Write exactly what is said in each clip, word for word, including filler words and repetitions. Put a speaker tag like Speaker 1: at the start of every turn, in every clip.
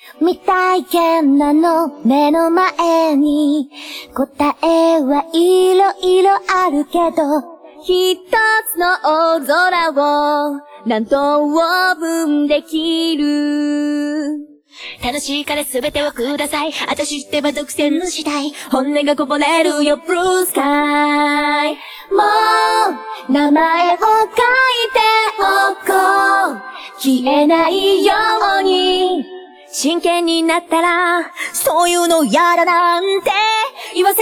Speaker 1: 未体験なの目の前に答えはいろいろあるけど一つの大空を何等分できる楽しいから全てをください私ってば独占したい本音がこぼれるよブルースカイもう名前を書いておこう消えないように真剣になったらそういうのやだなんて言わせ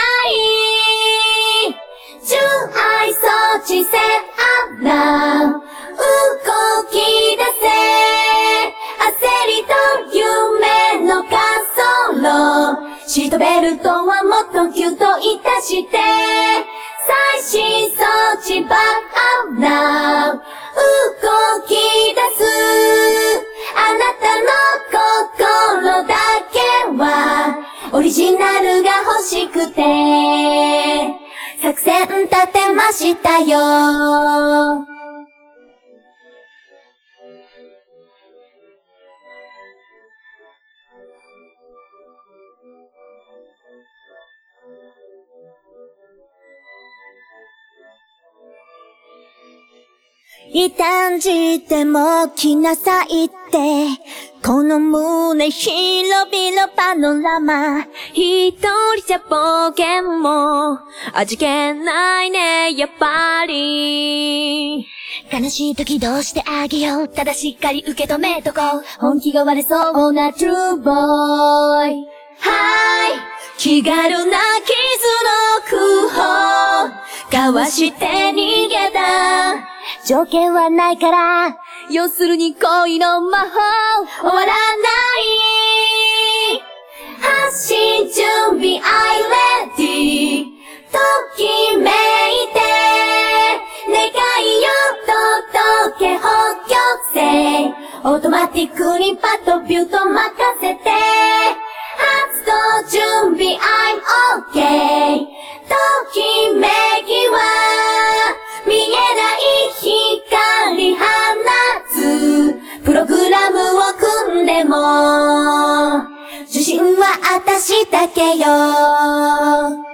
Speaker 1: ない純愛装置セットな動き出せ焦りと夢の滑走路シートベルトはもっとキュッといたして最新装置バッな動き出すあなたの心だけはオリジナルが欲しくて作戦立てましたよ傷んじても来なさいってこの胸広々パノラマ一人じゃ冒険も味気ないねやっぱり悲しい時どうしてあげようただしっかり受け止めとこう本気が割れそうな True Boy はい気軽な傷の空砲かわして逃げた条件はないから要するに恋の魔法終わらない発信準備 I ready ときめいて願いを届け北極星オートマティックにパッとビューと任せて発動準備 I'm OK ときめきは見えない光放つプログラムを組んでも受信は私だけよ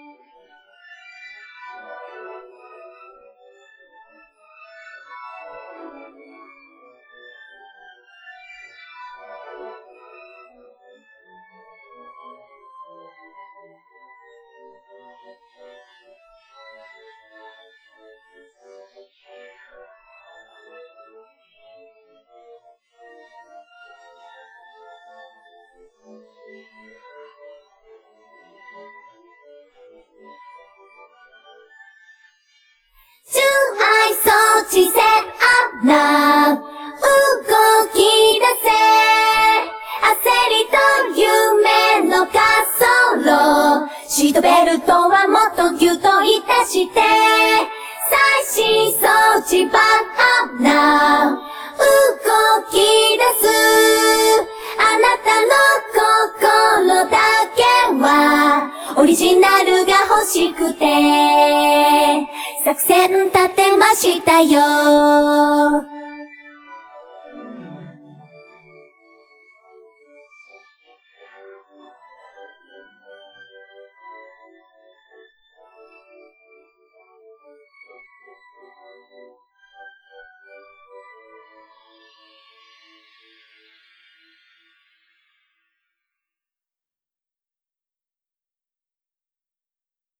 Speaker 1: 純愛装置セットな動き出せ焦りと夢の滑走路シートベルトはもっとギュッといたして最新装置バッな動き出すあなたの心だけはオリジナルが欲しくて作戦立てましたよ